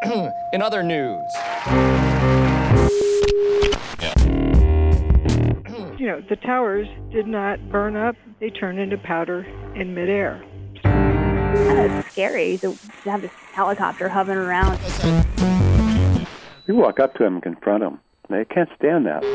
In other news. The towers did not burn up. They turned into powder in midair. It's scary to have this helicopter hovering around. You walk up to them and confront them. They can't stand that.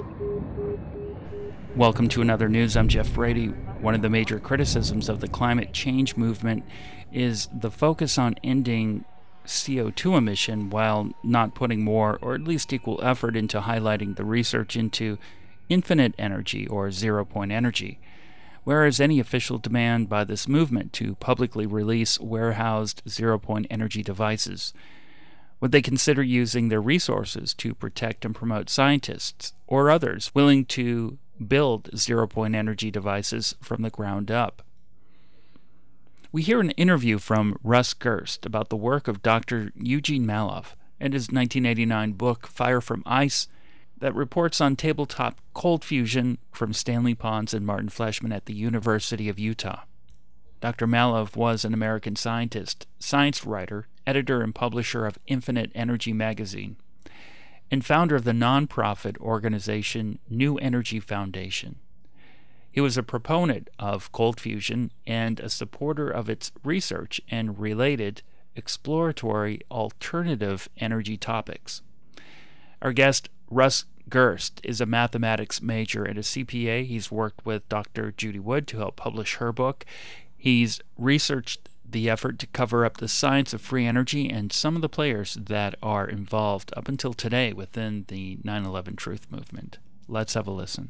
Welcome to Another News. I'm Jeff Brady. One of the major criticisms of the climate change movement is the focus on ending CO2 emission while not putting more or at least equal effort into highlighting the research into infinite energy or zero-point energy. Whereas any official demand by this movement to publicly release warehoused zero-point energy devices, would they consider using their resources to protect and promote scientists or others willing to build zero-point energy devices from the ground up? We hear an interview from Russ Gerst about the work of Dr. Eugene Mallove and his 1989 book, Fire from Ice, that reports on tabletop cold fusion from Stanley Pons and Martin Fleischmann at the University of Utah. Dr. Mallove was an American scientist, science writer, editor and publisher of Infinite Energy magazine, and founder of the nonprofit organization New Energy Foundation. He was a proponent of cold fusion and a supporter of its research and related exploratory alternative energy topics. Our guest, Russ Gerst, is a mathematics major and a CPA. He's worked with Dr. Judy Wood to help publish her book. He's researched the effort to cover up the science of free energy and some of the players that are involved up until today within the 9/11 Truth movement. Let's have a listen.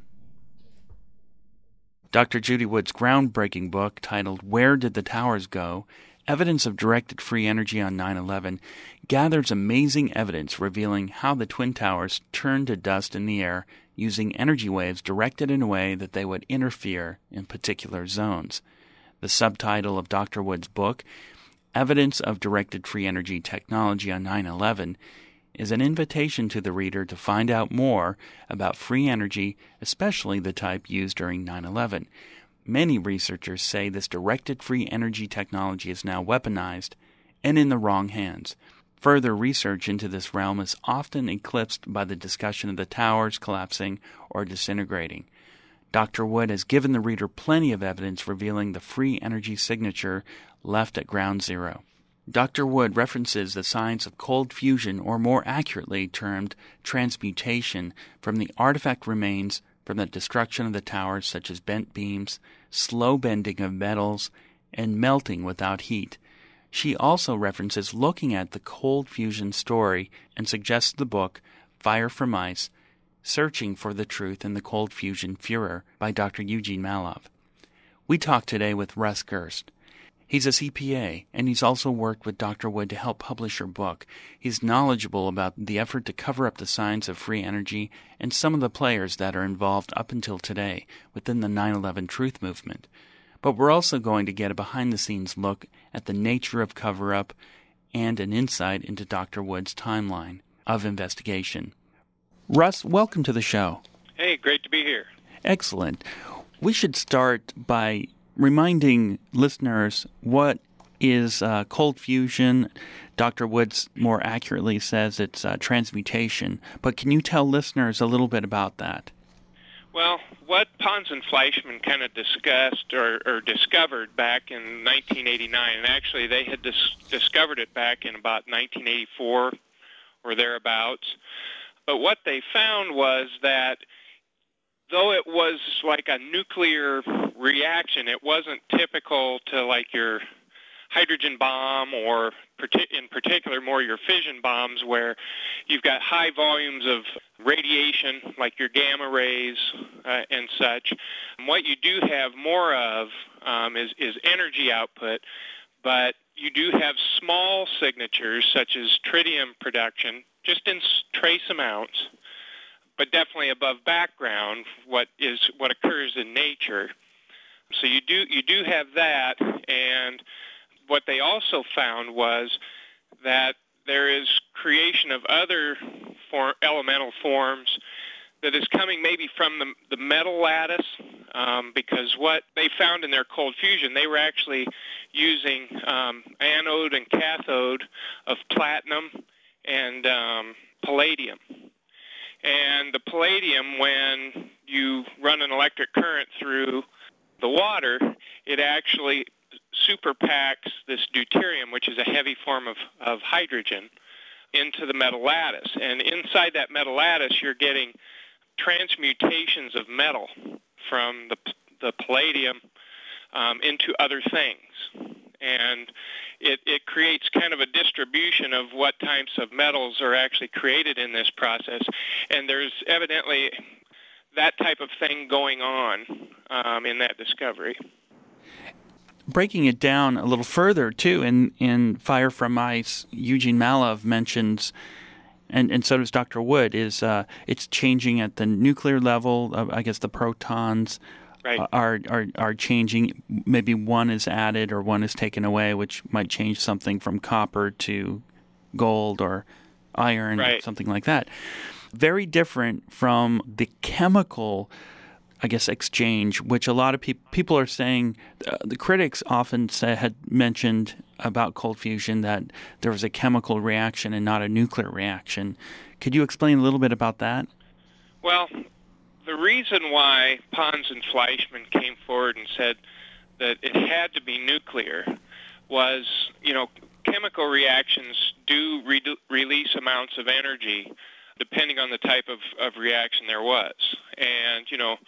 Dr. Judy Wood's groundbreaking book, titled Where Did the Towers Go? Evidence of Directed Free Energy on 9/11, gathers amazing evidence revealing how the Twin Towers turned to dust in the air using energy waves directed in a way that they would interfere in particular zones. The subtitle of Dr. Wood's book, Evidence of Directed Free Energy Technology on 9/11, is an invitation to the reader to find out more about free energy, especially the type used during 9/11. Many researchers say this directed free energy technology is now weaponized and in the wrong hands. Further research into this realm is often eclipsed by the discussion of the towers collapsing or disintegrating. Dr. Wood has given the reader plenty of evidence revealing the free energy signature left at ground zero. Dr. Wood references the science of cold fusion, or more accurately termed transmutation, from the artifact remains from the destruction of the towers, such as bent beams, slow bending of metals, and melting without heat. She also references looking at the cold fusion story and suggests the book Fire from Ice, Searching for the Truth in the Cold Fusion Furor by Dr. Eugene Mallove. We talked today with Russ Gerst. He's a CPA, and he's also worked with Dr. Wood to help publish her book. He's knowledgeable about the effort to cover up the science of free energy and some of the players that are involved up until today within the 9/11 Truth movement. But we're also going to get a behind-the-scenes look at the nature of cover-up and an insight into Dr. Wood's timeline of investigation. Russ, welcome to the show. Hey, great to be here. Excellent. We should start by reminding listeners what is cold fusion. Dr. Woods more accurately says it's transmutation, but can you tell listeners a little bit about that? Well, what Pons and Fleischmann kind of discussed or discovered back in 1989, and actually they had discovered it back in about 1984 or thereabouts, but what they found was that though it was like a nuclear reaction, it wasn't typical to like your hydrogen bomb or in particular more your fission bombs where you've got high volumes of radiation like your gamma rays and such. And what you do have more of is energy output, but you do have small signatures such as tritium production just in trace amounts, but definitely above background, what occurs in nature. So you do have that, and what they also found was that there is creation of other elemental forms that is coming maybe from the metal lattice, because what they found in their cold fusion, they were actually using anode and cathode of platinum and palladium. And the palladium, when you run an electric current through the water, it actually superpacks this deuterium, which is a heavy form of hydrogen, into the metal lattice. And inside that metal lattice, you're getting transmutations of metal from the palladium into other things. And it creates kind of a distribution of what types of metals are actually created in this process. And there's evidently that type of thing going on in that discovery. Breaking it down a little further, too, in Fire from Ice, Eugene Malov mentions, and so does Dr. Wood, is it's changing at the nuclear level. I guess the protons are changing. Maybe one is added or one is taken away, which might change something from copper to gold or iron, something like that. Very different from the chemical, I guess, exchange, which a lot of people are saying, the critics often had mentioned about cold fusion that there was a chemical reaction and not a nuclear reaction. Could you explain a little bit about that? Well, the reason why Pons and Fleischmann came forward and said that it had to be nuclear was, chemical reactions do release amounts of energy depending on the type of reaction there was. And,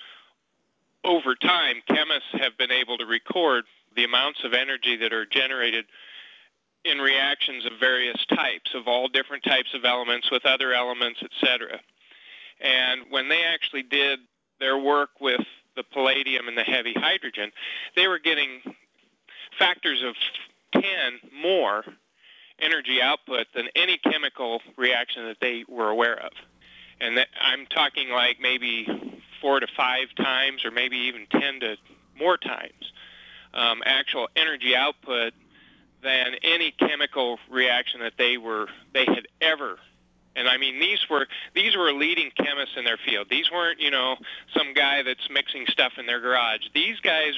over time, chemists have been able to record the amounts of energy that are generated in reactions of various types, of all different types of elements with other elements, etc. And when they actually did their work with the palladium and the heavy hydrogen, they were getting factors of 10 more energy output than any chemical reaction that they were aware of. And I'm talking like maybe 4 to 5 times or maybe even 10 to more times actual energy output than any chemical reaction that they had ever. And I mean, these were leading chemists in their field. These weren't, some guy that's mixing stuff in their garage. These guys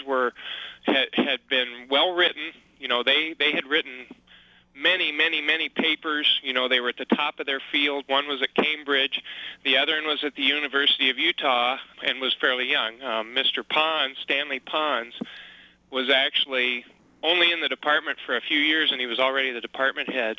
had been well written. They had written many papers. They were at the top of their field. One was at Cambridge. The other one was at the University of Utah and was fairly young. Mr. Pons, Stanley Pons, was actually only in the department for a few years, and he was already the department head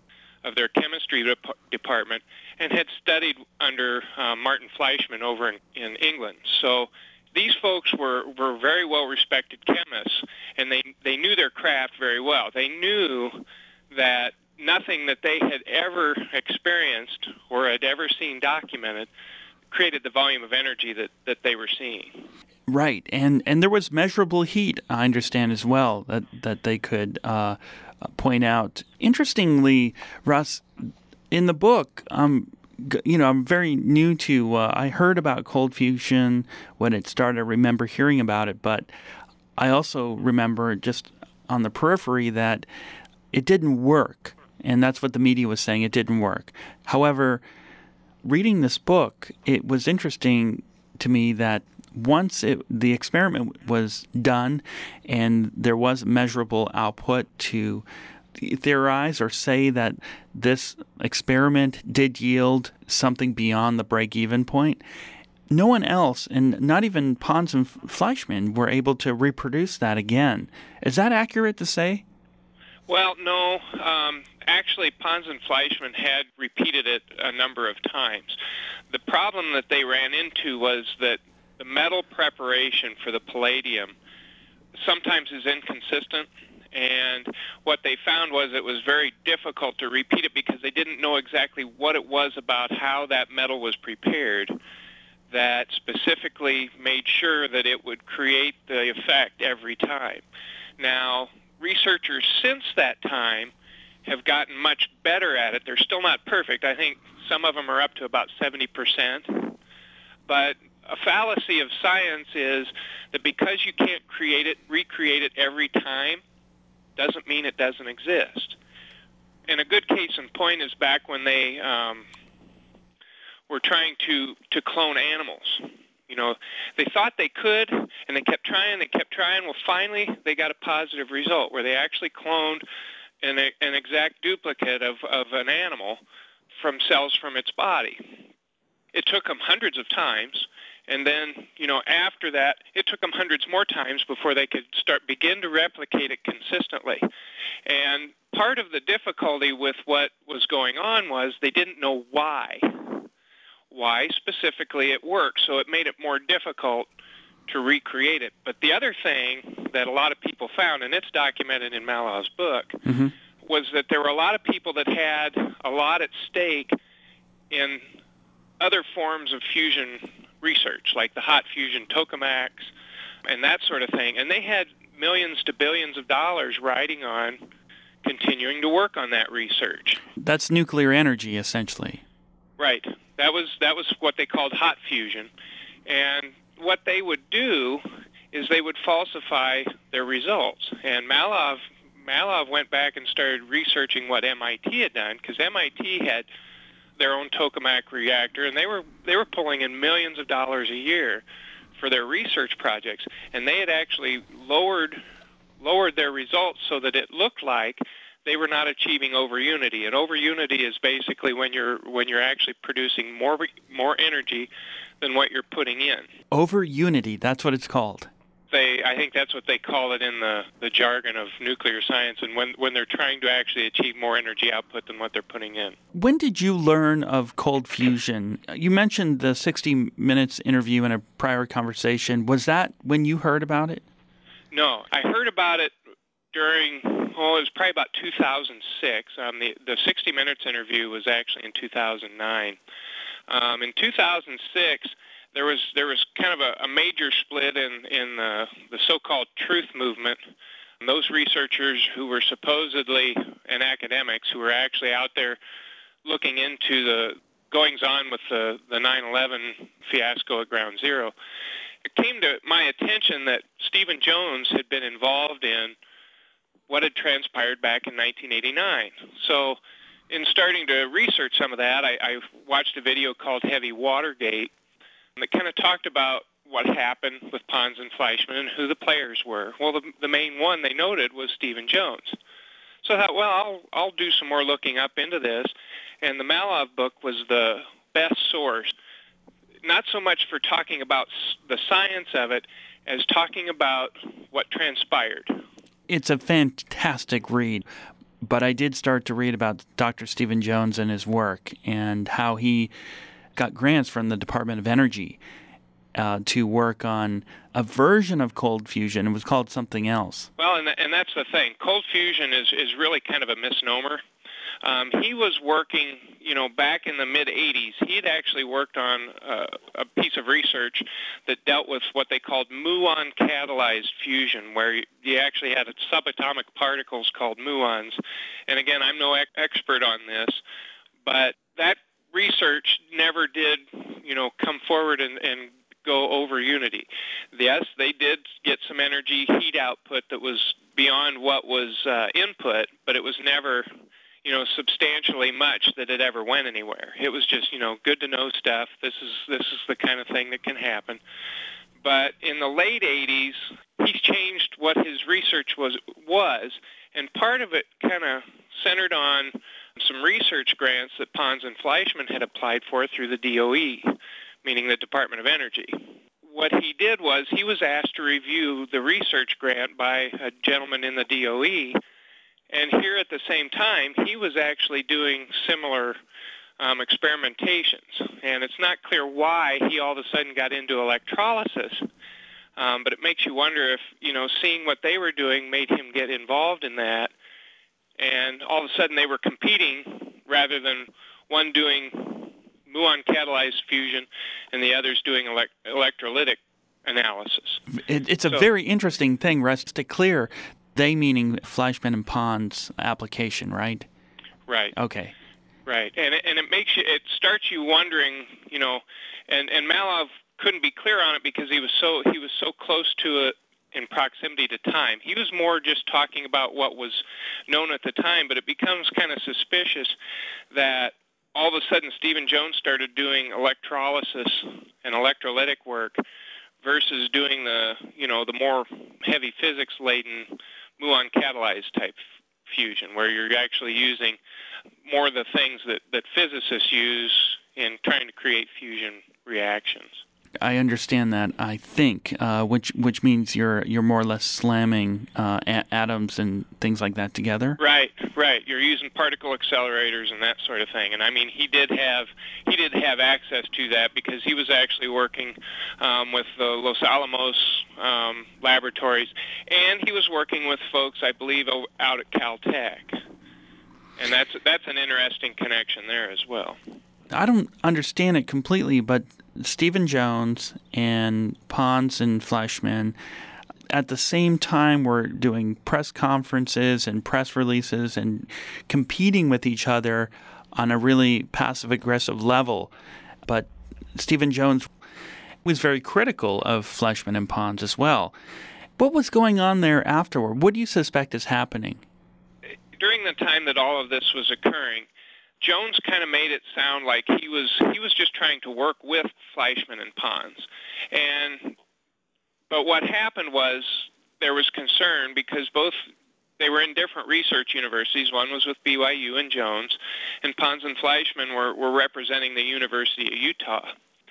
of their chemistry department and had studied under Martin Fleischmann over in England. So these folks were very well-respected chemists, and they knew their craft very well. They knew that nothing that they had ever experienced or had ever seen documented created the volume of energy that they were seeing. Right, and there was measurable heat, I understand, as well, that they could point out. Interestingly, Russ, in the book, I'm very new to, I heard about cold fusion when it started. I remember hearing about it, but I also remember just on the periphery that it didn't work, and that's what the media was saying, it didn't work. However, reading this book, it was interesting to me that once the experiment was done and there was measurable output to theorize or say that this experiment did yield something beyond the break-even point, no one else, and not even Pons and Fleischmann, were able to reproduce that again. Is that accurate to say? Well, no. Actually, Pons and Fleischmann had repeated it a number of times. The problem that they ran into was that the metal preparation for the palladium sometimes is inconsistent, and what they found was it was very difficult to repeat it because they didn't know exactly what it was about how that metal was prepared that specifically made sure that it would create the effect every time. Now, researchers since that time have gotten much better at it. They're still not perfect. I think some of them are up to about 70%. But a fallacy of science is that because you can't recreate it every time, doesn't mean it doesn't exist. And a good case in point is back when they were trying to clone animals. They thought they could, and they kept trying. Well, finally, they got a positive result where they actually cloned an exact duplicate of an animal from cells from its body. It took them hundreds of times, and then, after that, it took them hundreds more times before they could begin to replicate it consistently. And part of the difficulty with what was going on was they didn't know why specifically it worked, so it made it more difficult to recreate it. But the other thing that a lot of people found, and it's documented in Malov's book, was that there were a lot of people that had a lot at stake in other forms of fusion research, like the hot fusion tokamaks and that sort of thing. And they had millions to billions of dollars riding on continuing to work on that research. That's nuclear energy, essentially. Right. That was what they called hot fusion. And what they would do is they would falsify their results. And Malov went back and started researching what MIT had done, because MIT had their own tokamak reactor, and they were pulling in millions of dollars a year for their research projects. And they had actually lowered their results so that it looked like they were not achieving over-unity. And over-unity is basically when you're actually producing more energy than what you're putting in. Over-unity, that's what it's called. I think that's what they call it in the jargon of nuclear science, and when they're trying to actually achieve more energy output than what they're putting in. When did you learn of cold fusion? You mentioned the 60 Minutes interview in a prior conversation. Was that when you heard about it? No, I heard about it during, it was probably about 2006. The 60 Minutes interview was actually in 2009. In 2006, there was kind of a major split in the so-called truth movement. And those researchers who were supposedly, and academics who were actually out there looking into the goings-on with the 9/11 fiasco at Ground Zero, it came to my attention that Stephen Jones had been involved in what had transpired back in 1989. So in starting to research some of that, I watched a video called Heavy Watergate that kind of talked about what happened with Pons and Fleischmann and who the players were. Well, the main one they noted was Stephen Jones. So I thought, well, I'll do some more looking up into this, and the Malov book was the best source, not so much for talking about the science of it as talking about what transpired. It's a fantastic read, but I did start to read about Dr. Stephen Jones and his work and how he got grants from the Department of Energy to work on a version of cold fusion. It was called something else. Well, and that's the thing. Cold fusion is really kind of a misnomer. He was working, back in the mid-'80s. He had actually worked on a piece of research that dealt with what they called muon-catalyzed fusion, where you actually had subatomic particles called muons. And again, I'm no expert on this, but that research never did, come forward and go over unity. Yes, they did get some energy heat output that was beyond what was input, but it was never substantially much that it ever went anywhere. It was just, good to know stuff. This is the kind of thing that can happen. But in the late 80s, he's changed what his research was, and part of it kind of centered on some research grants that Pons and Fleischmann had applied for through the DOE, meaning the Department of Energy. What he did was he was asked to review the research grant by a gentleman in the DOE, and here at the same time, he was actually doing similar experimentations. And it's not clear why he all of a sudden got into electrolysis, but it makes you wonder if, seeing what they were doing made him get involved in that. And all of a sudden they were competing rather than one doing muon-catalyzed fusion and the others doing electrolytic analysis. It's a very interesting thing, Russ, to clear. They meaning Fleischmann and Pons application, right? Right. Okay. Right. And it starts you wondering, and Malov couldn't be clear on it because he was so close to it in proximity to time. He was more just talking about what was known at the time, but it becomes kind of suspicious that all of a sudden Stephen Jones started doing electrolysis and electrolytic work versus doing the more heavy physics-laden muon catalyzed type fusion, where you're actually using more of the things that physicists use in trying to create fusion reactions. I understand that, I think, which means you're more or less slamming atoms and things like that together. Right. You're using particle accelerators and that sort of thing. And I mean, he did have access to that because he was actually working with the Los Alamos laboratories, and he was working with folks, I believe, out at Caltech. And that's an interesting connection there as well. I don't understand it completely, but Stephen Jones and Pons and Fleischmann at the same time were doing press conferences and press releases and competing with each other on a really passive-aggressive level. But Stephen Jones was very critical of Fleischmann and Pons as well. What was going on there afterward? What do you suspect is happening? During the time that all of this was occurring, Jones kind of made it sound like he was just trying to work with Fleischmann and Pons. But what happened was there was concern because they were in different research universities. One was with BYU and Jones, and Pons and Fleischmann were representing the University of Utah.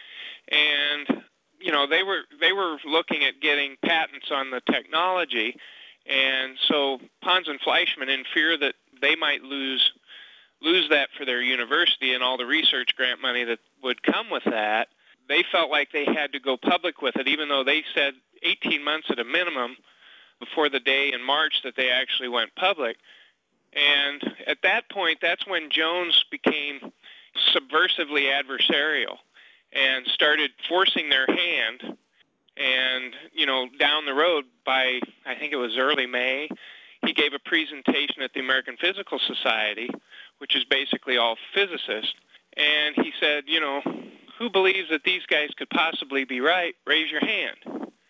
And they were looking at getting patents on the technology, and so Pons and Fleischmann, in fear that they might lose that for their university and all the research grant money that would come with that, they felt like they had to go public with it, even though they said 18 months at a minimum before the day in March that they actually went public. And at that point, that's when Jones became subversively adversarial and started forcing their hand. And, down the road by, I think it was early May, he gave a presentation at the American Physical Society, which is basically all physicists, and he said, who believes that these guys could possibly be right? Raise your hand.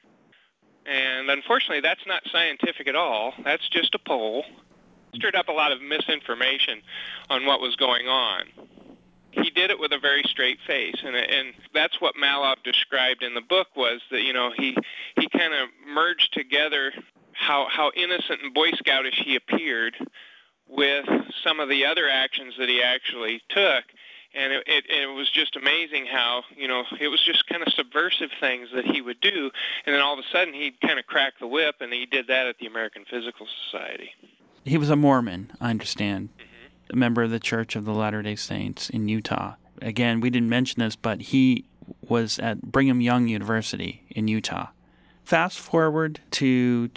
And unfortunately, that's not scientific at all. That's just a poll. Stirred up a lot of misinformation on what was going on. He did it with a very straight face, and that's what Mallov described in the book was that, he kind of merged together how innocent and Boy Scoutish he appeared with some of the other actions that he actually took. And it was just amazing how, it was just kind of subversive things that he would do. And then all of a sudden he'd kind of crack the whip, and he did that at the American Physical Society. He was a Mormon, I understand, a member of the Church of the Latter-day Saints in Utah. Again, we didn't mention this, but he was at Brigham Young University in Utah. Fast forward to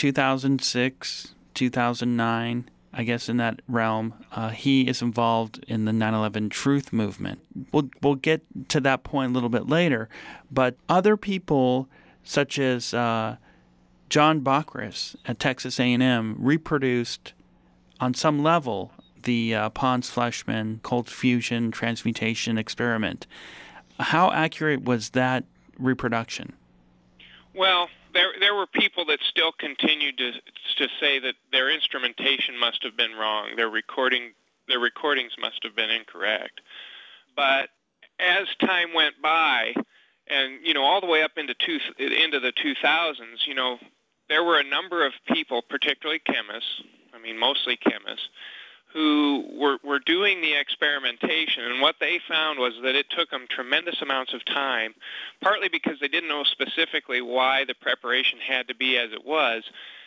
2006, 2009, I guess in that realm, he is involved in the 9/11 Truth Movement. We'll get to that point a little bit later, but other people such as John Bockris at Texas A&M reproduced on some level the Pons-Fleischmann cold fusion transmutation experiment. How accurate was that reproduction? Well, there were people that still continued to say that their instrumentation must have been wrong. Their recordings must have been incorrect. But as time went by, and all the way up into the 2000s, there were a number of people, particularly chemists, mostly chemists, who were doing the experimentation, and what they found was that it took them tremendous amounts of time, partly because they didn't know specifically why the preparation had to be as it was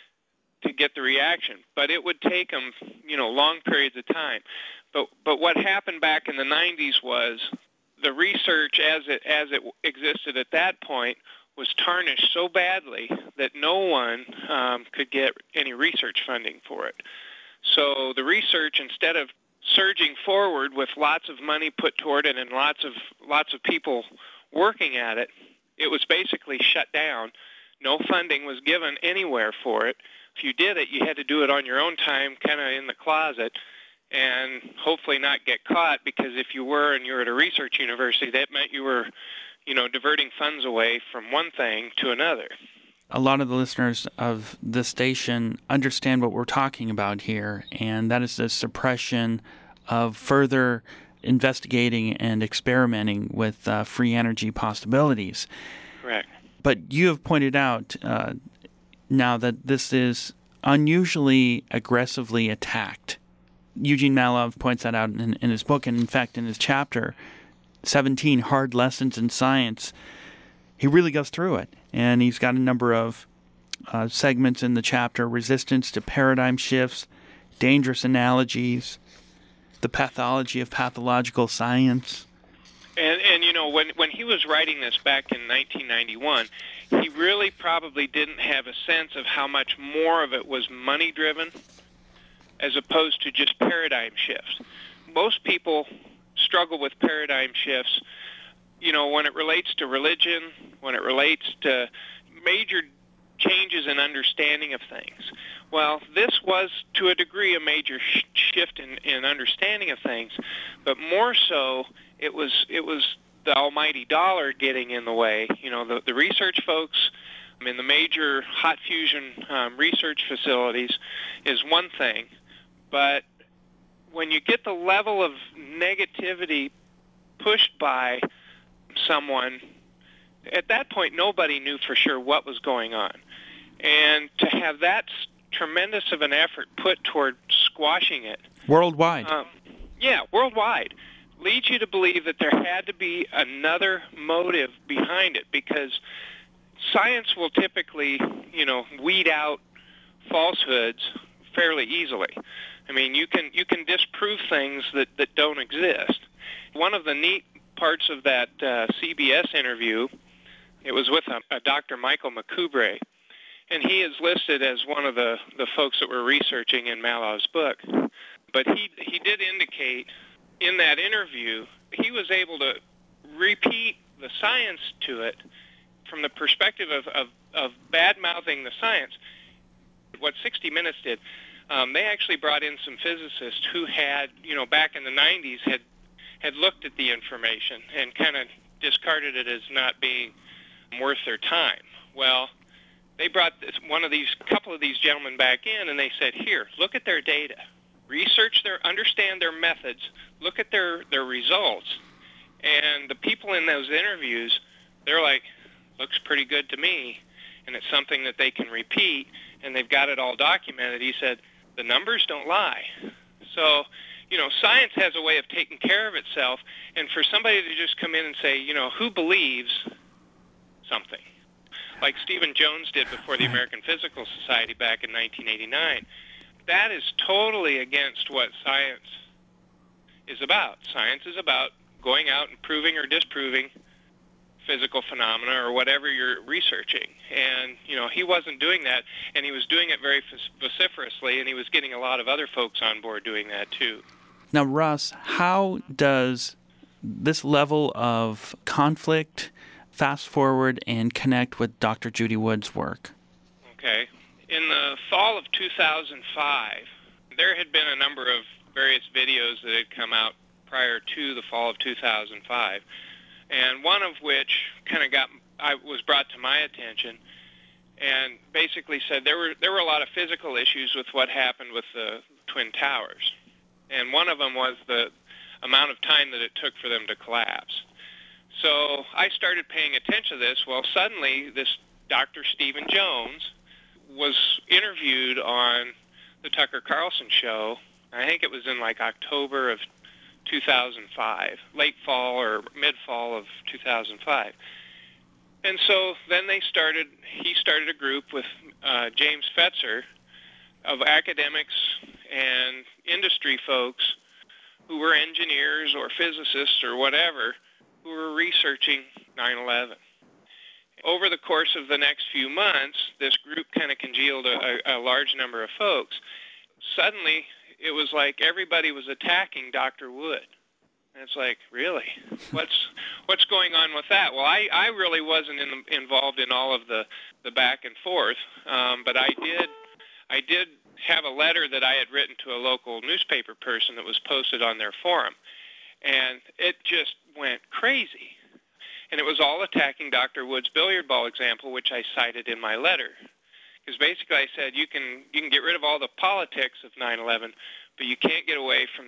to get the reaction, but it would take them, long periods of time. But what happened back in the 90s was the research as it existed at that point was tarnished so badly that no one could get any research funding for it. So the research, instead of surging forward with lots of money put toward it and lots of people working at it, it was basically shut down. No funding was given anywhere for it. If you did it, you had to do it on your own time, kind of in the closet, and hopefully not get caught, because if you were and you were at a research university, that meant you were, diverting funds away from one thing to another. A lot of the listeners of this station understand what we're talking about here, and that is the suppression of further investigating and experimenting with free energy possibilities. Correct. But you have pointed out now that this is unusually aggressively attacked. Eugene Mallove points that out in his book, and in fact in his chapter 17, Hard Lessons in Science, he really goes through it. And he's got a number of segments in the chapter: resistance to paradigm shifts, dangerous analogies, the pathology of pathological science. And you know, when he was writing this back in 1991, he really probably didn't have a sense of how much more of it was money-driven as opposed to just paradigm shifts. Most people struggle with paradigm shifts, you know, when it relates to religion, when it relates to major changes in understanding of things. Well, this was, to a degree, a major shift in understanding of things, but more so, it was the almighty dollar getting in the way. You know, the research folks in the major hot fusion research facilities is one thing, but when you get the level of negativity pushed by someone, at that point nobody knew for sure what was going on. And to have that tremendous of an effort put toward squashing it Worldwide. Worldwide, leads you to believe that there had to be another motive behind it, because science will typically, you know, weed out falsehoods fairly easily. I mean, you can disprove things that don't exist. One of the neat parts of that CBS interview, it was with a Dr. Michael McCubre, and he is listed as one of the folks that were researching in Mallove's book. But he did indicate in that interview he was able to repeat the science to it from the perspective of bad-mouthing the science. What 60 Minutes did, they actually brought in some physicists who had, you know, back in the 90s had looked at the information and kind of discarded it as not being worth their time. Well, they brought couple of these gentlemen back in, and they said, here, look at their data. Understand their methods, look at their results. And the people in those interviews, they're like, looks pretty good to me, and it's something that they can repeat, and they've got it all documented. He said, the numbers don't lie. So, you know, science has a way of taking care of itself, and for somebody to just come in and say, you know, who believes something, like Stephen Jones did before the American Physical Society back in 1989, that is totally against what science is about. Science is about going out and proving or disproving physical phenomena or whatever you're researching. And, you know, he wasn't doing that, and he was doing it very vociferously, and he was getting a lot of other folks on board doing that too. Now, Russ, how does this level of conflict fast forward and connect with Dr. Judy Wood's work? Okay. In the fall of 2005, there had been a number of various videos that had come out prior to the fall of 2005, and one of which kind of was brought to my attention, and basically said there were a lot of physical issues with what happened with the Twin Towers, and one of them was the amount of time that it took for them to collapse. So I started paying attention to this. Well, suddenly this Dr. Stephen Jones was interviewed on the Tucker Carlson show. I think it was in like October of 2005, late fall or mid-fall of 2005. And so then he started a group with James Fetzer of academics and industry folks who were engineers or physicists or whatever who were researching 9/11. Over the course of the next few months, this group kind of congealed a large number of folks. Suddenly, it was like everybody was attacking Dr. Wood. And it's like, really? What's going on with that? Well, I really wasn't involved in all of the back and forth, but I did have a letter that I had written to a local newspaper person that was posted on their forum, and it just went crazy. And it was all attacking Dr. Wood's billiard ball example, which I cited in my letter. Because basically I said you can get rid of all the politics of 9/11, but you can't get away from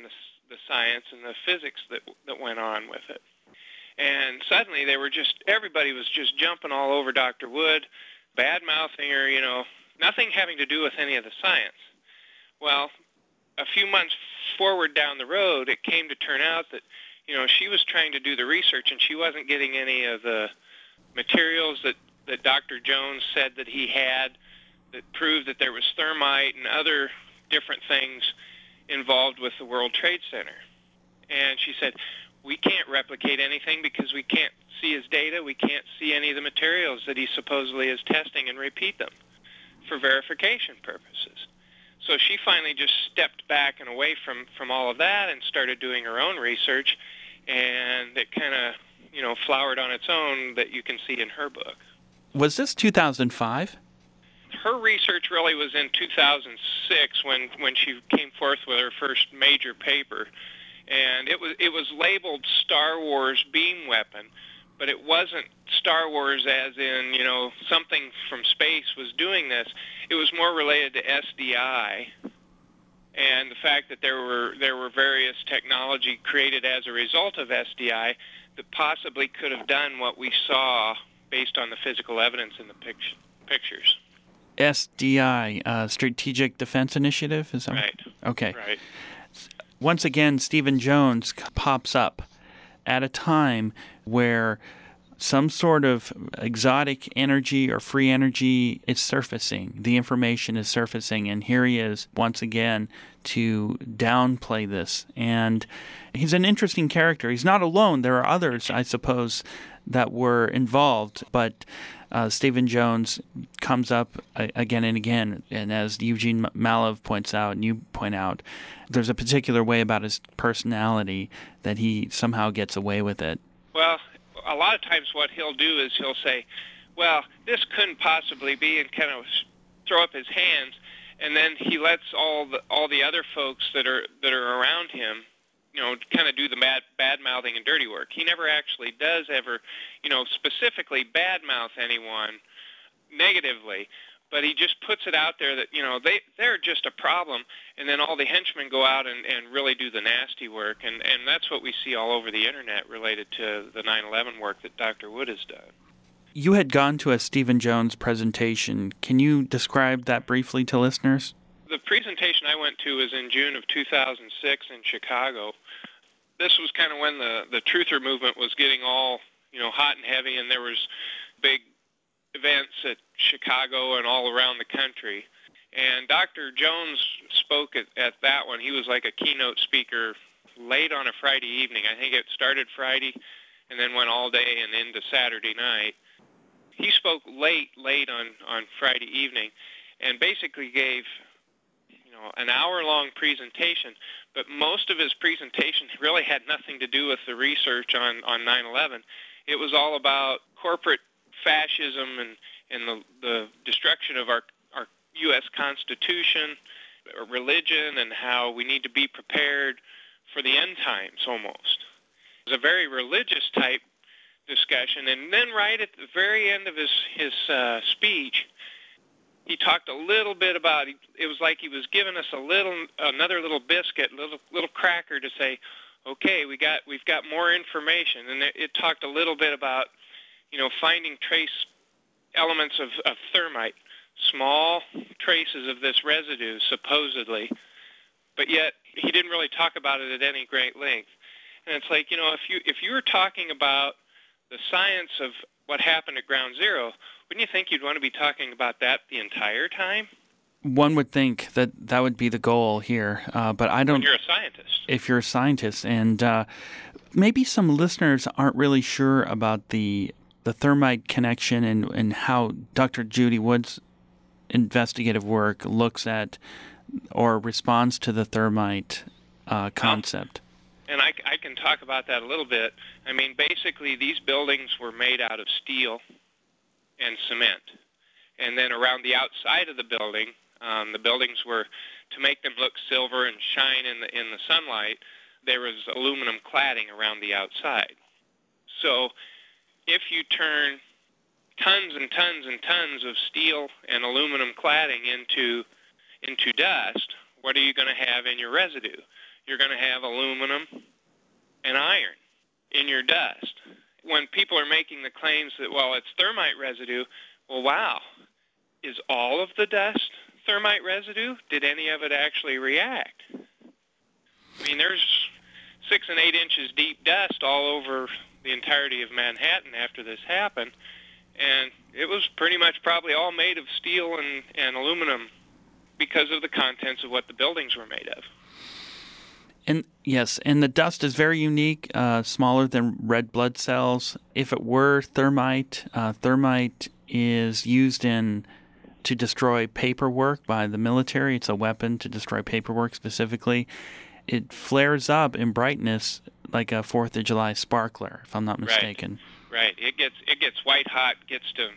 the science and the physics that went on with it. And suddenly everybody was just jumping all over Dr. Wood, bad-mouthing her, nothing having to do with any of the science. Well, a few months forward down the road, it came to turn out that, she was trying to do the research and she wasn't getting any of the materials that Dr. Jones said that he had that proved that there was thermite and other different things involved with the World Trade Center. And she said, we can't replicate anything because we can't see his data. We can't see any of the materials that he supposedly is testing and repeat them for verification purposes. So she finally just stepped back and away from all of that and started doing her own research, and it kind of, flowered on its own that you can see in her book. Was this 2005? Her research really was in 2006 when she came forth with her first major paper. And it was labeled Star Wars beam weapon, but it wasn't Star Wars as in, something from space was doing this. It was more related to SDI and the fact that there were various technology created as a result of SDI that possibly could have done what we saw based on the physical evidence in the pictures. SDI, Strategic Defense Initiative, is that right? Okay. Right. Once again, Stephen Jones pops up at a time where some sort of exotic energy or free energy is surfacing. The information is surfacing, and here he is once again to downplay this. And he's an interesting character. He's not alone. There are others, I suppose, that were involved, but Stephen Jones comes up again and again, and as Eugene Mallove points out, and you point out, there's a particular way about his personality that he somehow gets away with it. Well, a lot of times what he'll do is he'll say, well, this couldn't possibly be, and kind of throw up his hands, and then he lets all the other folks that are around him, kind of do the bad-mouthing and dirty work. He never actually does ever, specifically bad-mouth anyone negatively, but he just puts it out there that, they're just a problem, and then all the henchmen go out and really do the nasty work, and that's what we see all over the Internet related to the 9/11 work that Dr. Wood has done. You had gone to a Stephen Jones presentation. Can you describe that briefly to listeners? The presentation I went to was in June of 2006 in Chicago. This was kind of when the truther movement was getting all, hot and heavy, and there was big events at Chicago and all around the country. And Dr. Jones spoke at that one. He was like a keynote speaker late on a Friday evening. I think it started Friday and then went all day and into Saturday night. He spoke late on Friday evening and basically gave an hour-long presentation, but most of his presentation really had nothing to do with the research on 9/11. It was all about corporate fascism and the destruction of our U.S. Constitution, religion, and how we need to be prepared for the end times almost. It was a very religious type discussion, and then right at the very end of his speech, he talked a little bit about, it was like he was giving us another little biscuit, little cracker to say, okay, we've got more information. And it talked a little bit about, finding trace elements of thermite, small traces of this residue, supposedly. But yet, he didn't really talk about it at any great length. And it's like, if you were talking about the science of what happened at Ground Zero, wouldn't you think you'd want to be talking about that the entire time? One would think that would be the goal here, but I don't... When you're a scientist. If you're a scientist, and maybe some listeners aren't really sure about the thermite connection and how Dr. Judy Wood's investigative work looks at or responds to the thermite concept. And I can talk about that a little bit. I mean, basically, these buildings were made out of steel and cement. And then around the outside of the buildings were, to make them look silver and shine in the sunlight, there was aluminum cladding around the outside. So if you turn tons and tons and tons of steel and aluminum cladding into dust, what are you going to have in your residue? you're going to have aluminum and iron in your dust. When people are making the claims that, well, it's thermite residue, well, wow, is all of the dust thermite residue? Did any of it actually react? I mean, there's 6 and 8 inches deep dust all over the entirety of Manhattan after this happened, and it was pretty much probably all made of steel and aluminum because of the contents of what the buildings were made of. And yes, and the dust is very unique, smaller than red blood cells. If it were thermite, thermite is used to destroy paperwork by the military. It's a weapon to destroy paperwork specifically. It flares up in brightness like a 4th of July sparkler, if I'm not mistaken. Right. It gets white hot, gets to,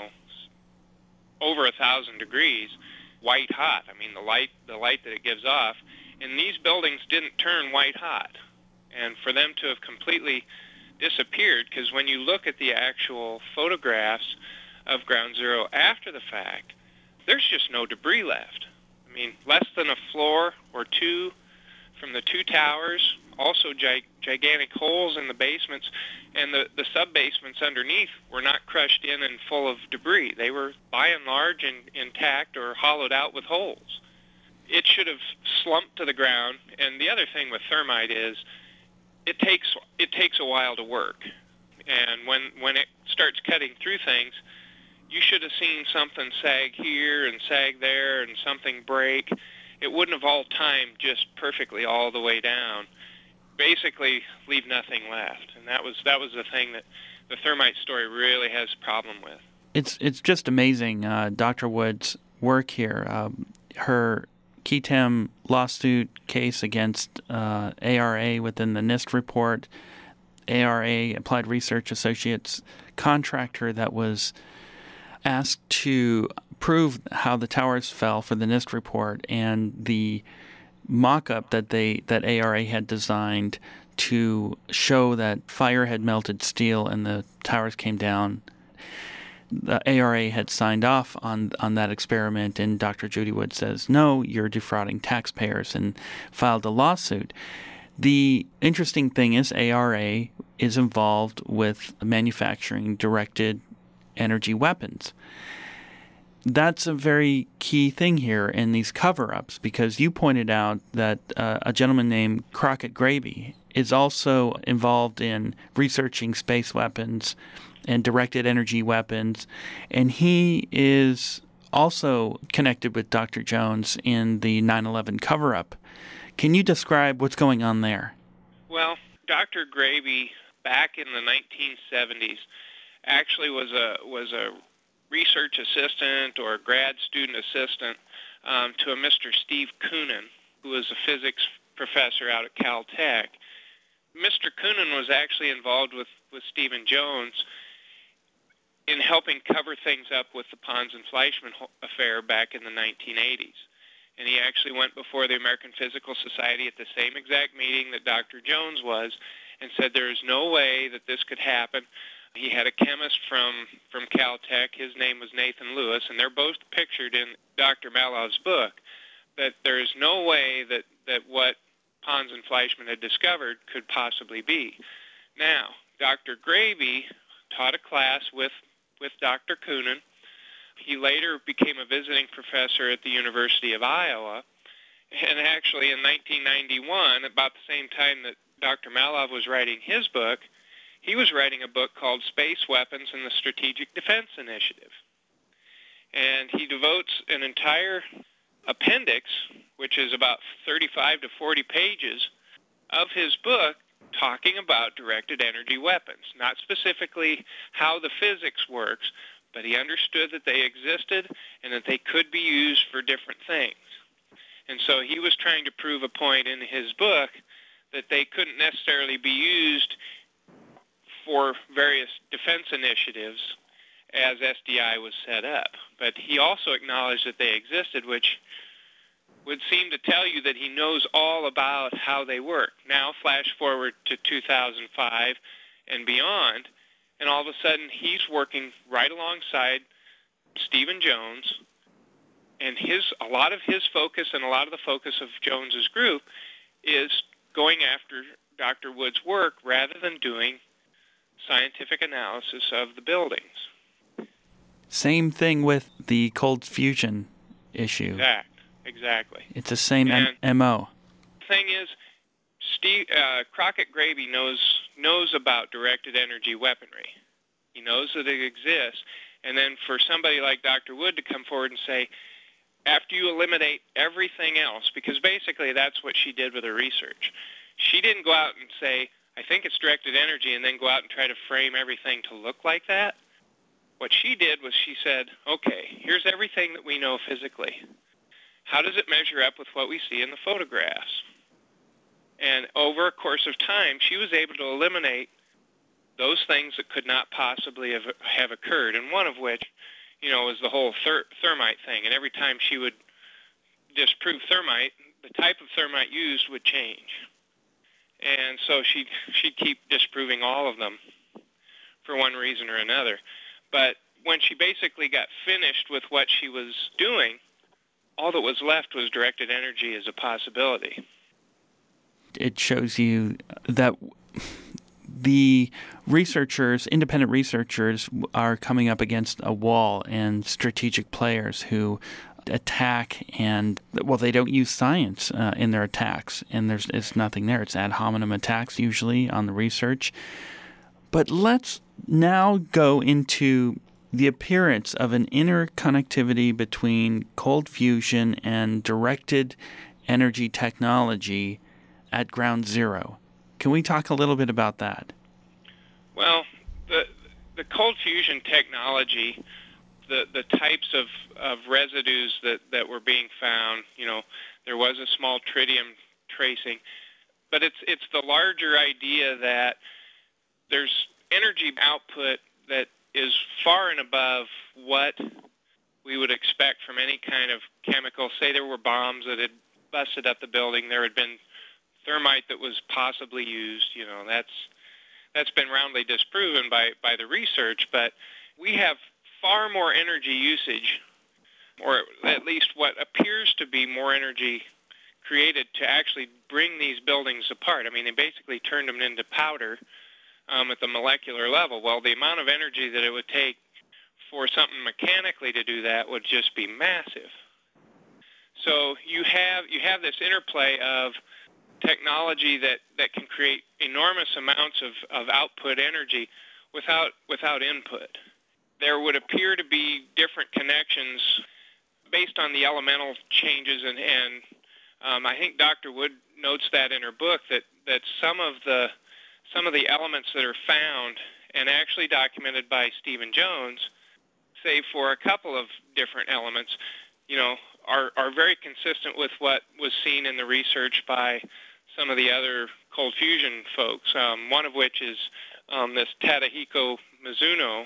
over 1,000 degrees, white hot. I mean, the light that it gives off. And these buildings didn't turn white hot. And for them to have completely disappeared, because when you look at the actual photographs of Ground Zero after the fact, there's just no debris left. I mean, less than a floor or two from the 2 towers, also gigantic holes in the basements, and the sub-basements underneath were not crushed in and full of debris. They were, by and large, intact or hollowed out with holes. It should have slumped to the ground. And the other thing with thermite is it takes a while to work. And when it starts cutting through things, you should have seen something sag here and sag there and something break. It wouldn't have all timed just perfectly all the way down. Basically, leave nothing left. And that was the thing that the thermite story really has a problem with. It's just amazing, Dr. Wood's work here. Her KETEM lawsuit case against ARA within the NIST report, ARA, Applied Research Associates, contractor that was asked to prove how the towers fell for the NIST report, and the mock-up that ARA had designed to show that fire had melted steel and the towers came down. The ARA had signed off on that experiment, and Dr. Judy Wood says, no, you're defrauding taxpayers, and filed a lawsuit. The interesting thing is ARA is involved with manufacturing directed energy weapons. That's a very key thing here in these cover-ups, because you pointed out that a gentleman named Crockett Graby is also involved in researching space weapons and directed energy weapons, and he is also connected with Dr. Jones in the 9/11 cover-up. Can you describe what's going on there? Well, Dr. Graby, back in the 1970s, actually was a research assistant or grad student assistant to a Mr. Steve Koonin, who was a physics professor out at Caltech. Mr. Koonin was actually involved with Stephen Jones in helping cover things up with the Pons and Fleischmann affair back in the 1980s. And he actually went before the American Physical Society at the same exact meeting that Dr. Jones was and said there is no way that this could happen. He had a chemist from Caltech. His name was Nathan Lewis, and they're both pictured in Dr. Malov's book, that there is no way that what Pons and Fleischmann had discovered could possibly be. Now, Dr. Graby taught a class with Dr. Koonin. He later became a visiting professor at the University of Iowa, and actually in 1991, about the same time that Dr. Malov was writing his book, he was writing a book called Space Weapons and the Strategic Defense Initiative. And he devotes an entire appendix, which is about 35 to 40 pages, of his book talking about directed energy weapons. Not specifically how the physics works, but he understood that they existed and that they could be used for different things. And so he was trying to prove a point in his book that they couldn't necessarily be used for various defense initiatives as SDI was set up. But he also acknowledged that they existed, which would seem to tell you that he knows all about how they work. Now, flash forward to 2005 and beyond, and all of a sudden he's working right alongside Stephen Jones, and a lot of his focus and a lot of the focus of Jones's group is going after Dr. Wood's work rather than doing scientific analysis of the buildings. Same thing with the cold fusion issue. Exactly. It's the same MO. The thing is, Crockett Gravy knows about directed energy weaponry. He knows that it exists. And then for somebody like Dr. Wood to come forward and say, after you eliminate everything else, because basically that's what she did with her research. She didn't go out and say, I think it's directed energy, and then go out and try to frame everything to look like that. What she did was she said, okay, here's everything that we know physically. How does it measure up with what we see in the photographs? And over a course of time, she was able to eliminate those things that could not possibly have occurred, and one of which, was the whole thermite thing. And every time she would disprove thermite, the type of thermite used would change. And so she'd keep disproving all of them for one reason or another. But when she basically got finished with what she was doing, all that was left was directed energy as a possibility. It shows you that the researchers, independent researchers, are coming up against a wall, and strategic players who attack they don't use science in their attacks, and it's nothing there. It's ad hominem attacks usually on the research. But let's now go into the appearance of an interconnectivity between cold fusion and directed energy technology at ground zero. Can we talk a little bit about that? Well, the cold fusion technology, the types of residues that were being found, there was a small tritium tracing, but it's the larger idea that there's energy output that is far and above what we would expect from any kind of chemical. Say there were bombs that had busted up the building, there had been thermite that was possibly used, that's been roundly disproven by the research, but we have far more energy usage, or at least what appears to be more energy created to actually bring these buildings apart. I mean, they basically turned them into powder at the molecular level. Well, the amount of energy that it would take for something mechanically to do that would just be massive. So you have this interplay of technology that can create enormous amounts of output energy without input. There would appear to be different connections based on the elemental changes, and I think Dr. Wood notes that in her book that some of the elements that are found and actually documented by Stephen Jones, save for a couple of different elements, are very consistent with what was seen in the research by some of the other cold fusion folks, one of which is this Tadahiko Mizuno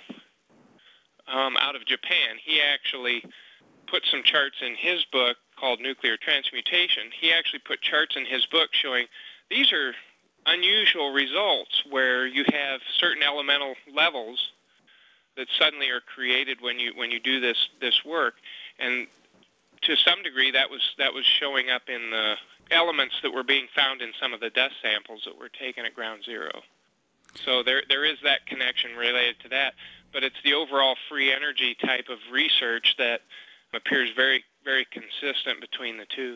out of Japan. He actually put some charts in his book called Nuclear Transmutation. He actually put charts in his book showing these are unusual results where you have certain elemental levels that suddenly are created when you do this work, and to some degree that was showing up in the elements that were being found in some of the dust samples that were taken at ground zero. So there is that connection related to that, but it's the overall free energy type of research that appears very, very consistent between the two.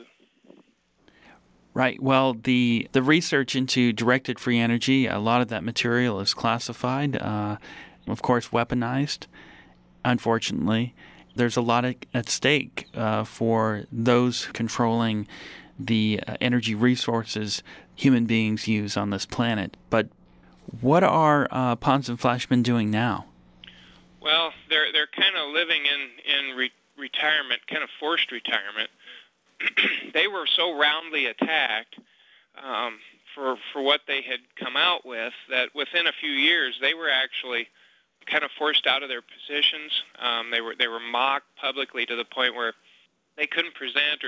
Right. Well, the research into directed free energy, a lot of that material is classified, of course, weaponized, unfortunately. There's a lot at stake for those controlling the energy resources human beings use on this planet. But what are Pons and Fleischmann doing now? Well, they're kind of living in retirement, kind of forced retirement. They were so roundly attacked for what they had come out with that within a few years they were actually kind of forced out of their positions. They were mocked publicly to the point where they couldn't present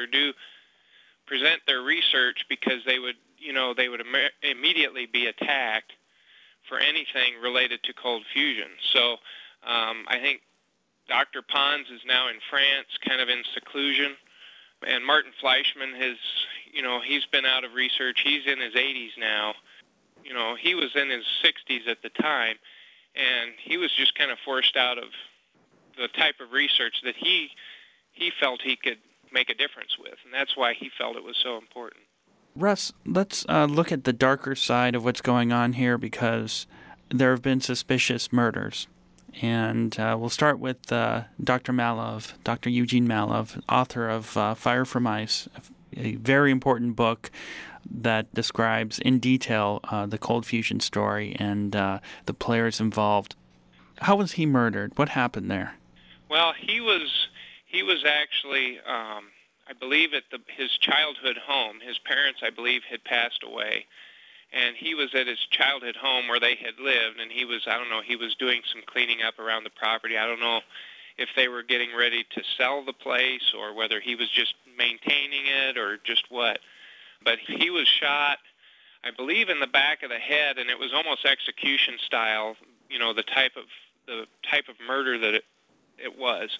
their research because they would immediately be attacked for anything related to cold fusion. So I think Dr. Pons is now in France, kind of in seclusion. And Martin Fleischmann he's been out of research. He's in his 80s now. He was in his 60s at the time, and he was just kind of forced out of the type of research that he felt he could make a difference with, and that's why he felt it was so important. Russ, let's look at the darker side of what's going on here, because there have been suspicious murders. And we'll start with Dr. Malov, Dr. Eugene Malov, author of Fire from Ice, a very important book that describes in detail the cold fusion story and the players involved. How was he murdered? What happened there? Well, he was actually, I believe, at his childhood home. His parents, I believe, had passed away, and he was at his childhood home where they had lived, and he was doing some cleaning up around the property. I don't know if they were getting ready to sell the place or whether he was just maintaining it or just what. But he was shot, I believe, in the back of the head, and it was almost execution style, the type of murder that it was.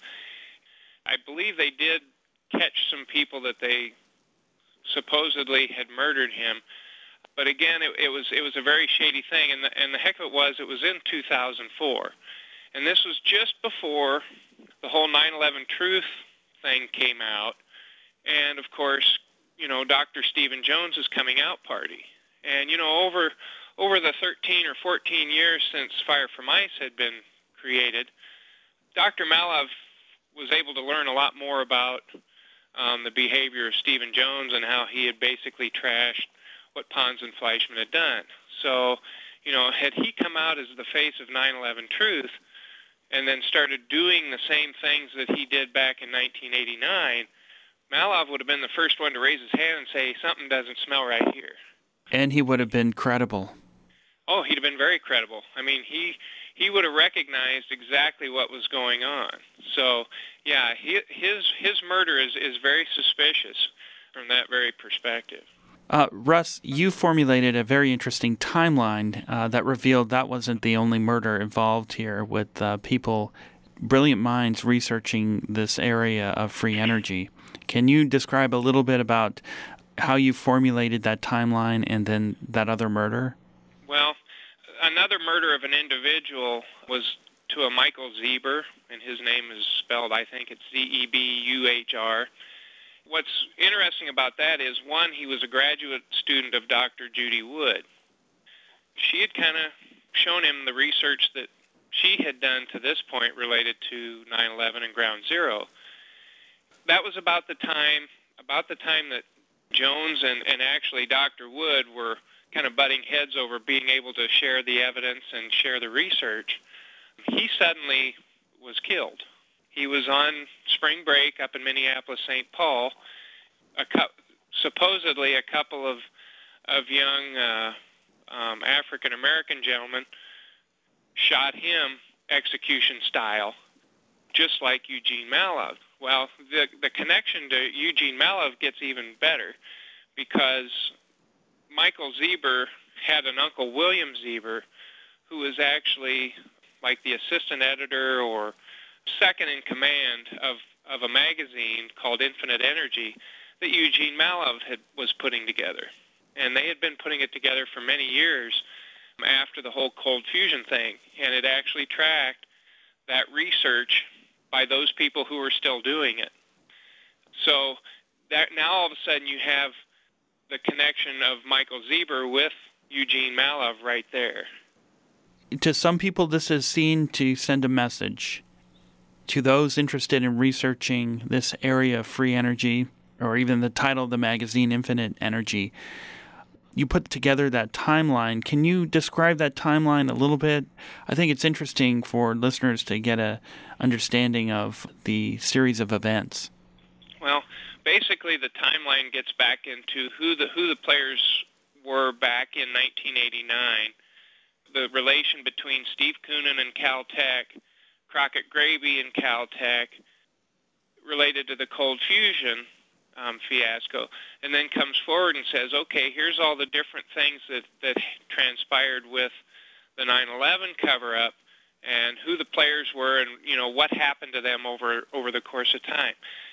I believe they did catch some people that they supposedly had murdered him. But again, it was a very shady thing, and the heck of it was in 2004, and this was just before the whole 9/11 truth thing came out, and of course, Dr. Stephen Jones's coming out party, and over the 13 or 14 years since Fire from Ice had been created, Dr. Malov was able to learn a lot more about the behavior of Stephen Jones and how he had basically trashed what Pons and Fleischmann had done. So, had he come out as the face of 9/11 truth and then started doing the same things that he did back in 1989, Malov would have been the first one to raise his hand and say, something doesn't smell right here. And he would have been credible. Oh, he'd have been very credible. I mean, he would have recognized exactly what was going on. So, yeah, his murder is very suspicious from that very perspective. Russ, you formulated a very interesting timeline that revealed that wasn't the only murder involved here, with brilliant minds researching this area of free energy. Can you describe a little bit about how you formulated that timeline and then that other murder? Well, another murder of an individual was to a Michael Zeber, and his name is spelled, I think it's Zebuhr. What's interesting about that is, one, he was a graduate student of Dr. Judy Wood. She had kind of shown him the research that she had done to this point related to 9/11 and Ground Zero. That was about the time that Jones and actually Dr. Wood were kind of butting heads over being able to share the evidence and share the research. He suddenly was killed. He was on spring break up in Minneapolis, St. Paul. Supposedly a couple of young African-American gentlemen shot him execution style, just like Eugene Malov. Well, the connection to Eugene Malov gets even better, because Michael Zeber had an uncle, William Zeber, who was actually like the assistant editor or second in command of a magazine called Infinite Energy that Eugene Malov was putting together. And they had been putting it together for many years after the whole cold fusion thing, and it actually tracked that research by those people who were still doing it. So that now all of a sudden you have the connection of Michael Zeber with Eugene Malov right there. To some people, this is seen to send a message. To those interested in researching this area of free energy, or even the title of the magazine, Infinite Energy, you put together that timeline. Can you describe that timeline a little bit? I think it's interesting for listeners to get a understanding of the series of events. Well, basically the timeline gets back into who the players were back in 1989, the relation between Steve Koonin and Caltech, Crockett Graby and Caltech, related to the cold fusion fiasco, and then comes forward and says, okay, here's all the different things that transpired with the 9/11 cover-up and who the players were and, what happened to them over the course of time.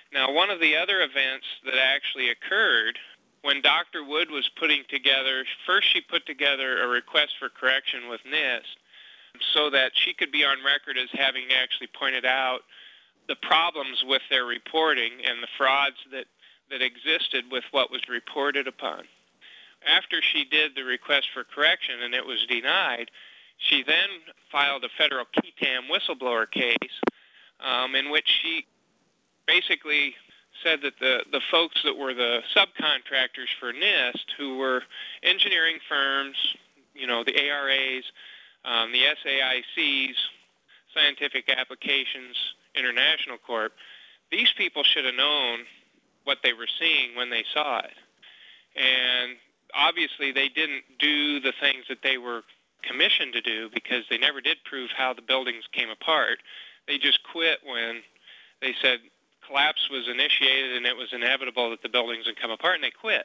Now, one of the other events that actually occurred when Dr. Wood was putting together, first she put together a request for correction with NIST so that she could be on record as having actually pointed out the problems with their reporting and the frauds that existed with what was reported upon. After she did the request for correction and it was denied, she then filed a federal QI-TAM whistleblower case in which she basically said that the folks that were the subcontractors for NIST, who were engineering firms, the ARAs, the SAICs, Scientific Applications International Corp., these people should have known what they were seeing when they saw it. And obviously they didn't do the things that they were commissioned to do because they never did prove how the buildings came apart. They just quit when they said collapse was initiated and it was inevitable that the buildings would come apart, and they quit.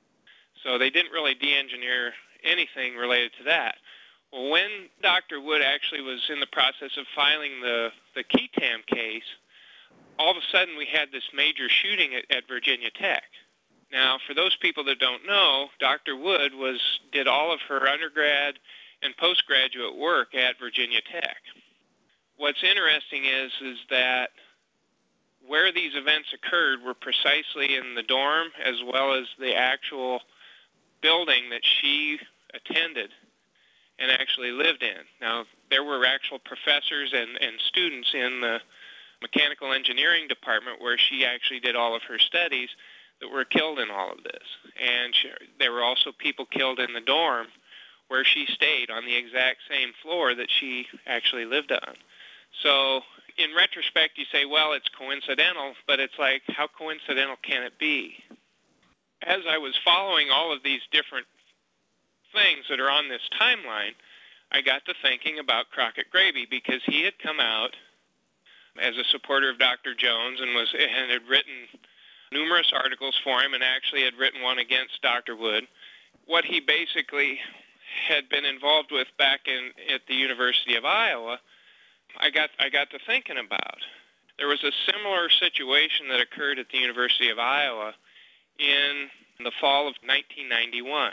So they didn't really de-engineer anything related to that. Well, when Dr. Wood actually was in the process of filing the QI-TAM case, all of a sudden we had this major shooting at Virginia Tech. Now, for those people that don't know, Dr. Wood did all of her undergrad and postgraduate work at Virginia Tech. What's interesting is that where these events occurred were precisely in the dorm as well as the actual building that she attended and actually lived in. Now, there were actual professors and students in the mechanical engineering department where she actually did all of her studies that were killed in all of this. And there were also people killed in the dorm where she stayed on the exact same floor that she actually lived on. So in retrospect, you say, well, it's coincidental, but it's like, how coincidental can it be? As I was following all of these different things that are on this timeline, I got to thinking about Crockett Graby, because he had come out as a supporter of Dr. Jones and had written numerous articles for him and actually had written one against Dr. Wood. What he basically had been involved with back at the University of Iowa, I got to thinking about. There was a similar situation that occurred at the University of Iowa in the fall of 1991.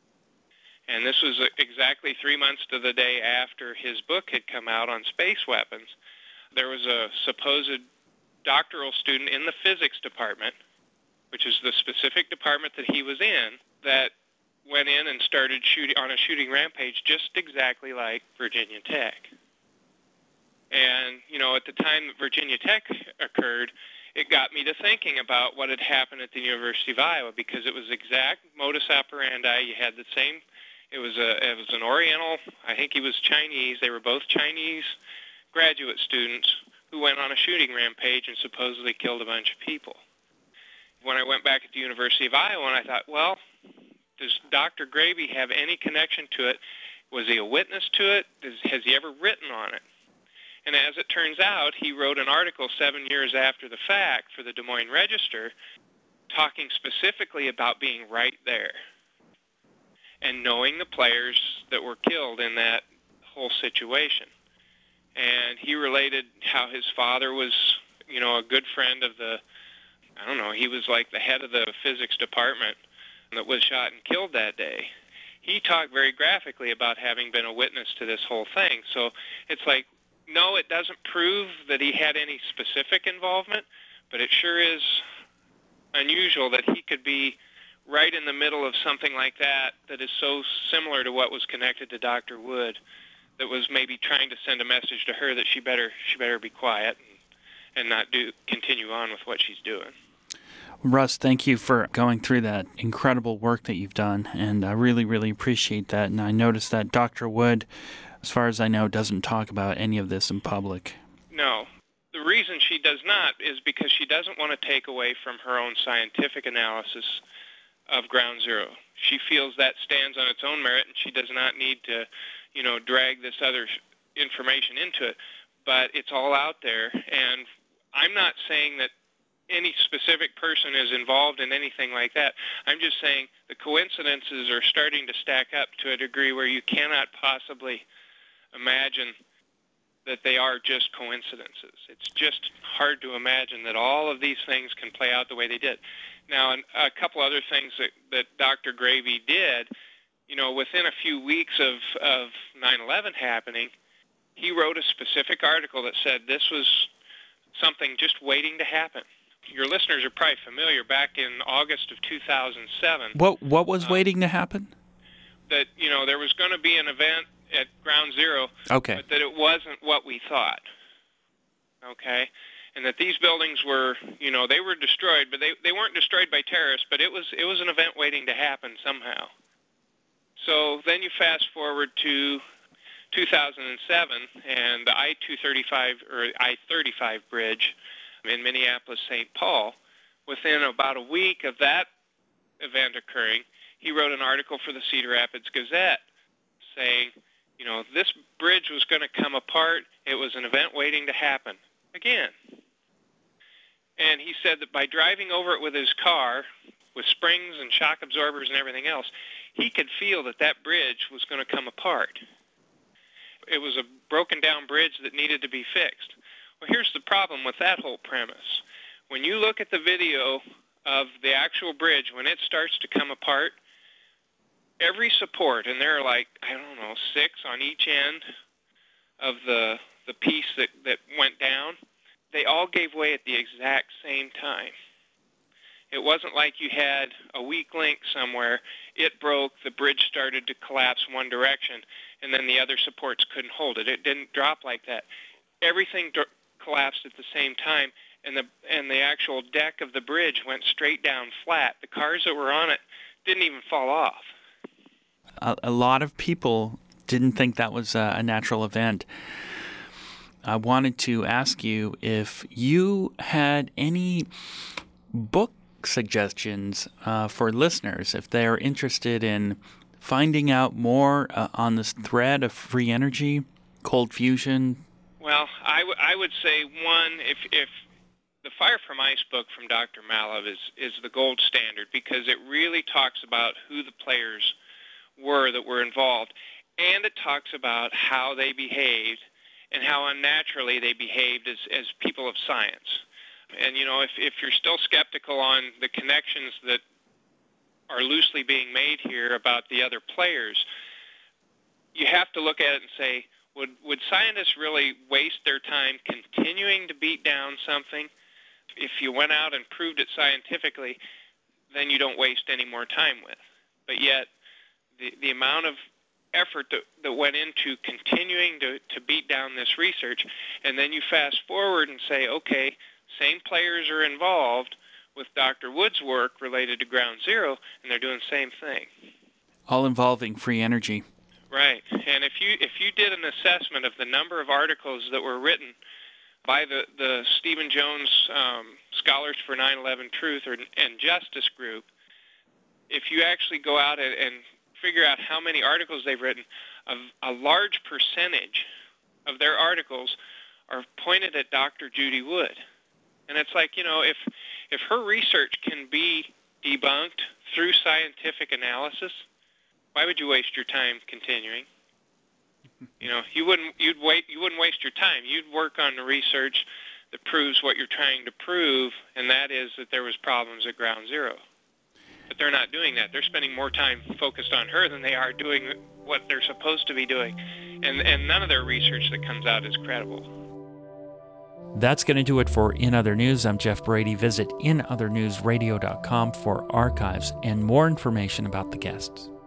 And this was exactly 3 months to the day after his book had come out on space weapons. There was a supposed doctoral student in the physics department, which is the specific department that he was in, that went in and started shooting on a shooting rampage just exactly like Virginia Tech. And, at the time that Virginia Tech occurred, it got me to thinking about what had happened at the University of Iowa, because it was exact modus operandi. You had the same, it was an Oriental, I think he was Chinese. They were both Chinese graduate students who went on a shooting rampage and supposedly killed a bunch of people. When I went back at the University of Iowa, and I thought, well, does Dr. Graby have any connection to it? Was he a witness to it? Has he ever written on it? And as it turns out, he wrote an article 7 years after the fact for the Des Moines Register talking specifically about being right there and knowing the players that were killed in that whole situation. And he related how his father was, a good friend of he was like the head of the physics department that was shot and killed that day. He talked very graphically about having been a witness to this whole thing. So it's like, no, it doesn't prove that he had any specific involvement, but it sure is unusual that he could be right in the middle of something like that is so similar to what was connected to Dr. Wood, that was maybe trying to send a message to her that she better be quiet and not continue on with what she's doing. Russ, thank you for going through that incredible work that you've done, and I really, really appreciate that. And I noticed that Dr. Wood, as far as I know, doesn't talk about any of this in public. No. The reason she does not is because she doesn't want to take away from her own scientific analysis of Ground Zero. She feels that stands on its own merit, and she does not need to, drag this other information into it. But it's all out there, and I'm not saying that any specific person is involved in anything like that. I'm just saying the coincidences are starting to stack up to a degree where you cannot possibly imagine that they are just coincidences. It's just hard to imagine that all of these things can play out the way they did. Now, a couple other things that Dr. Gravy did, within a few weeks of 9/11 happening, he wrote a specific article that said this was something just waiting to happen. Your listeners are probably familiar. Back in August of 2007, What was waiting to happen? That there was going to be an event at Ground Zero, Okay. but that it wasn't what we thought. Okay, and that these buildings were, they were destroyed, but they weren't destroyed by terrorists. But it was an event waiting to happen somehow. So then you fast forward to 2007, and the I-235 bridge in Minneapolis-St. Paul. Within about a week of that event occurring, he wrote an article for the Cedar Rapids Gazette saying, this bridge was going to come apart. It was an event waiting to happen again. And he said that by driving over it with his car, with springs and shock absorbers and everything else, he could feel that bridge was going to come apart. It was a broken down bridge that needed to be fixed. Well, here's the problem with that whole premise. When you look at the video of the actual bridge, when it starts to come apart, every support, and there are 6 on each end of the piece that went down, they all gave way at the exact same time. It wasn't like you had a weak link somewhere, it broke, the bridge started to collapse one direction, and then the other supports couldn't hold it. It didn't drop like that. Everything collapsed at the same time, and the actual deck of the bridge went straight down flat. The cars that were on it didn't even fall off. A lot of people didn't think that was a natural event. I wanted to ask you if you had any book suggestions for listeners, if they're interested in finding out more on this thread of free energy, cold fusion. Well, I would say one, if the Fire from Ice book from Dr. Malev is the gold standard, because it really talks about who the players were that were involved, and it talks about how they behaved and how unnaturally they behaved as people of science. And, if you're still skeptical on the connections that are loosely being made here about the other players, you have to look at it and say, would scientists really waste their time continuing to beat down something? If you went out and proved it scientifically, then you don't waste any more time with. But yet, the amount of effort that went into continuing to beat down this research, and then you fast forward and say, okay, same players are involved with Dr. Wood's work related to Ground Zero, and they're doing the same thing. All involving free energy. Right. And if you did an assessment of the number of articles that were written by the Stephen Jones Scholars for 9/11 Truth and Justice group, if you actually go out and figure out how many articles they've written, a large percentage of their articles are pointed at Dr. Judy Wood. And it's like, if her research can be debunked through scientific analysis, why would you waste your time continuing? You wouldn't waste your time. You'd work on the research that proves what you're trying to prove, and that is that there was problems at Ground Zero. But they're not doing that. They're spending more time focused on her than they are doing what they're supposed to be doing. And none of their research that comes out is credible. That's going to do it for In Other News. I'm Jeff Brady. Visit inothernewsradio.com for archives and more information about the guests.